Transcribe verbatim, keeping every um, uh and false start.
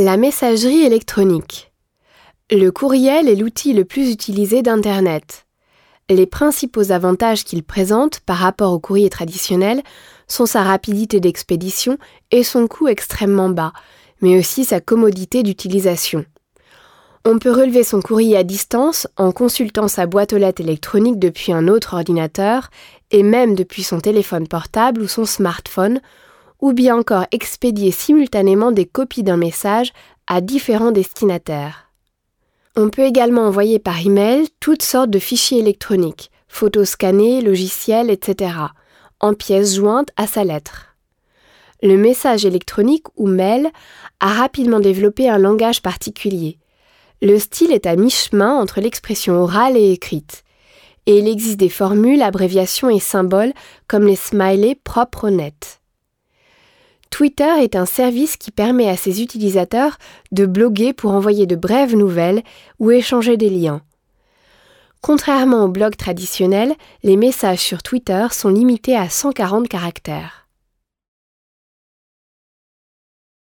La messagerie électronique. Le courriel est l'outil le plus utilisé d'Internet. Les principaux avantages qu'il présente par rapport au courrier traditionnel sont sa rapidité d'expédition et son coût extrêmement bas, mais aussi sa commodité d'utilisation. On peut relever son courrier à distance en consultant sa boîte aux lettres électronique depuis un autre ordinateur et même depuis son téléphone portable ou son smartphone, ou bien encore expédier simultanément des copies d'un message à différents destinataires. On peut également envoyer par email toutes sortes de fichiers électroniques, photos scannées, logiciels, et cetera, en pièces jointes à sa lettre. Le message électronique ou mail a rapidement développé un langage particulier. Le style est à mi-chemin entre l'expression orale et écrite, et il existe des formules, abréviations et symboles comme les smileys propres au net. Twitter est un service qui permet à ses utilisateurs de bloguer pour envoyer de brèves nouvelles ou échanger des liens. Contrairement aux blogs traditionnels, les messages sur Twitter sont limités à cent quarante caractères.